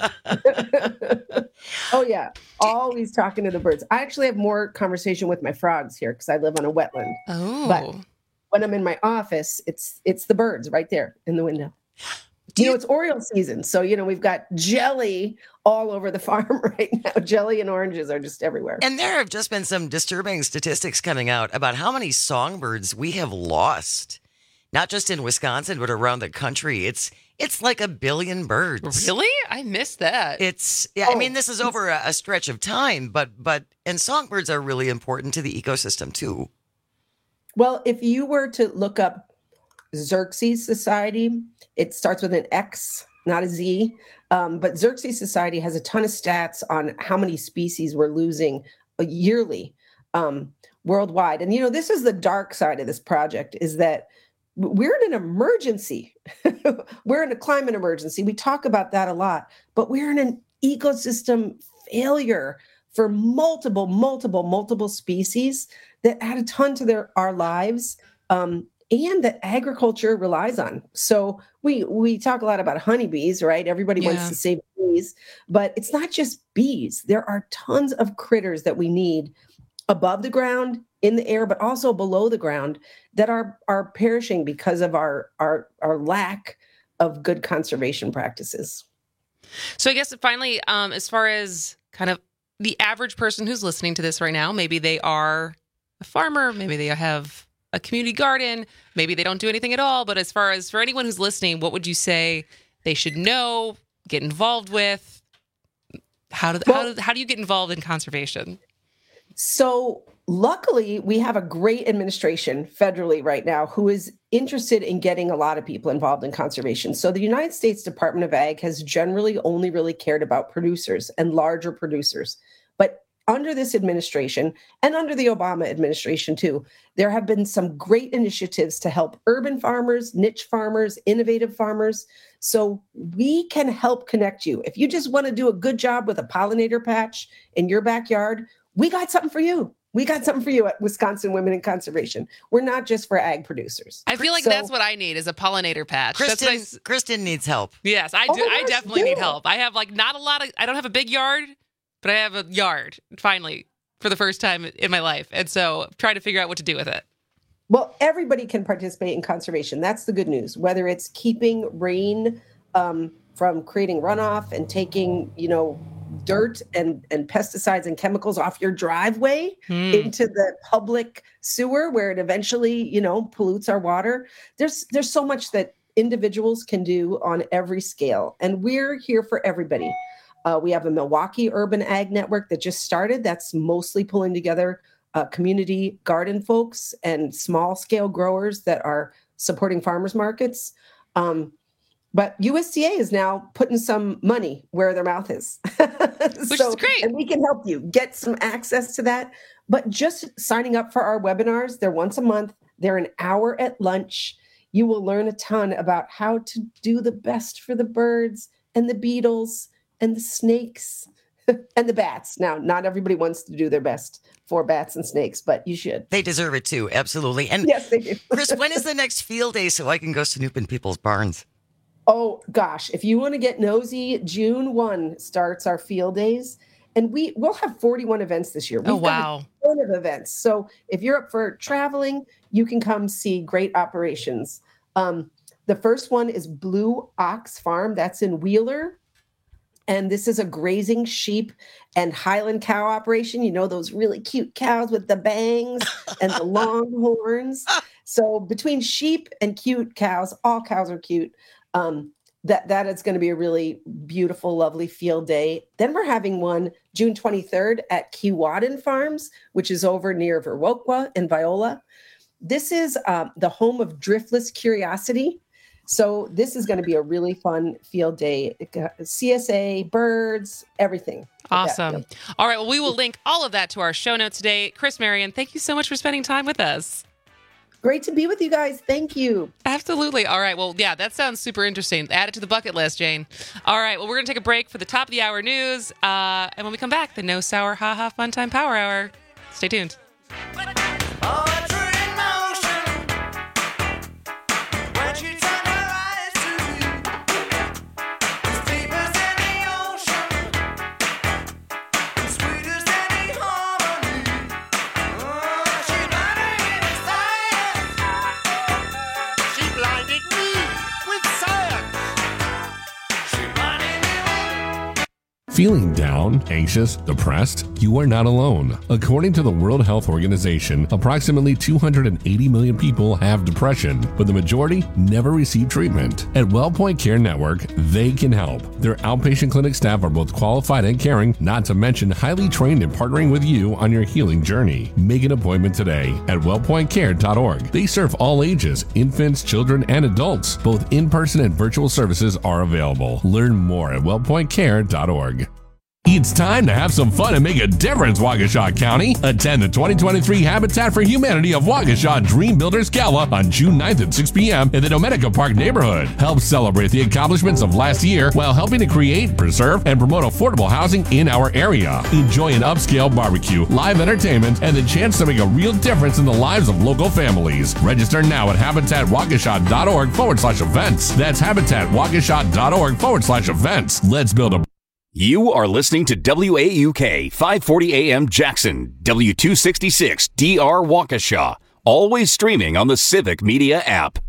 Oh yeah, always talking to the birds. I actually have more conversation with my frogs here because I live on a wetland. Oh, but when I'm in my office, it's the birds right there in the window. It's Oriole season, so we've got jelly all over the farm right now. Jelly and oranges are just everywhere. And there have just been some disturbing statistics coming out about how many songbirds we have lost, not just in Wisconsin but around the country. It's like 1 billion birds. Really? I missed that. I mean, this is over a stretch of time, but songbirds are really important to the ecosystem too. Well, if you were to look up Xerces Society. It starts with an X, not a Z. But Xerces Society has a ton of stats on how many species we're losing yearly worldwide. And, this is the dark side of this project, is that we're in an emergency. We're in a climate emergency. We talk about that a lot, but we're in an ecosystem failure for multiple species that add a ton to our lives, and that agriculture relies on. So we talk a lot about honeybees, right? Everybody wants to save bees, but it's not just bees. There are tons of critters that we need above the ground, in the air, but also below the ground, that are perishing because of our lack of good conservation practices. So I guess finally, as far as kind of the average person who's listening to this right now, maybe they are a farmer, maybe they have a community garden, maybe they don't do anything at all. But as far as for anyone who's listening, what would you say they should know, get involved with? How do you get involved in conservation? So luckily, we have a great administration federally right now who is interested in getting a lot of people involved in conservation. So the United States Department of Ag has generally only really cared about producers and larger producers. But under this administration, and under the Obama administration too, there have been some great initiatives to help urban farmers, niche farmers, innovative farmers. So we can help connect you. If you just want to do a good job with a pollinator patch in your backyard, we got something for you. We got something for you at Wisconsin Women in Conservation. We're not just for ag producers. I feel like that's what I need, is a pollinator patch. Kristen needs help. Yes, I do. I definitely need help. I have I don't have a big yard, but I have a yard, finally, for the first time in my life. And so I'm trying to figure out what to do with it. Well, everybody can participate in conservation. That's the good news. Whether it's keeping rain from creating runoff and taking, dirt and pesticides and chemicals off your driveway into the public sewer where it eventually, pollutes our water. There's so much that individuals can do on every scale. And we're here for everybody. We have a Milwaukee Urban Ag Network that just started. That's mostly pulling together community garden folks and small scale growers that are supporting farmers markets. But USDA is now putting some money where their mouth is. Which is great. And we can help you get some access to that. But just signing up for our webinars, they're once a month. They're an hour at lunch. You will learn a ton about how to do the best for the birds and the beetles and the snakes and the bats. Now, not everybody wants to do their best for bats and snakes, but you should. They deserve it too, absolutely. And yes, they do. Chris, when is the next field day so I can go snoop in people's barns? Oh, gosh. If you want to get nosy, June 1 starts our field days. And we'll have 41 events this year. We've got a ton of events. So if you're up for traveling, you can come see great operations. The first one is Blue Ox Farm. That's in Wheeler. And this is a grazing sheep and Highland cow operation. Those really cute cows with the bangs and the long horns. So between sheep and cute cows, all cows are cute. That is going to be a really beautiful, lovely field day. Then we're having one June 23rd at Keewatin Farms, which is over near Viroqua and Viola. This is the home of Driftless Curiosity. So this is going to be a really fun field day. CSA, birds, everything. Awesome. All right. Well, we will link all of that to our show notes today. Chris Marion, thank you so much for spending time with us. Great to be with you guys. Thank you. Absolutely. All right. Well, yeah, that sounds super interesting. Add it to the bucket list, Jane. All right. Well, we're going to take a break for the top of the hour news. And when we come back, the No Sour Ha Ha Fun Time Power Hour. Stay tuned. Feeling down, anxious, depressed? You are not alone. According to the World Health Organization, approximately 280 million people have depression, but the majority never receive treatment. At WellPoint Care Network, they can help. Their outpatient clinic staff are both qualified and caring, not to mention highly trained in partnering with you on your healing journey. Make an appointment today at wellpointcare.org. They serve all ages, infants, children, and adults. Both in-person and virtual services are available. Learn more at wellpointcare.org. It's time to have some fun and make a difference, Waukesha County. Attend the 2023 Habitat for Humanity of Waukesha Dream Builders Gala on June 9th at 6 p.m. in the Dominica Park neighborhood. Help celebrate the accomplishments of last year while helping to create, preserve, and promote affordable housing in our area. Enjoy an upscale barbecue, live entertainment, and the chance to make a real difference in the lives of local families. Register now at habitatwaukesha.org/events. That's habitatwaukesha.org/events. Let's build a... You are listening to WAUK 540 AM Jackson, W266 DR Waukesha, always streaming on the Civic Media app.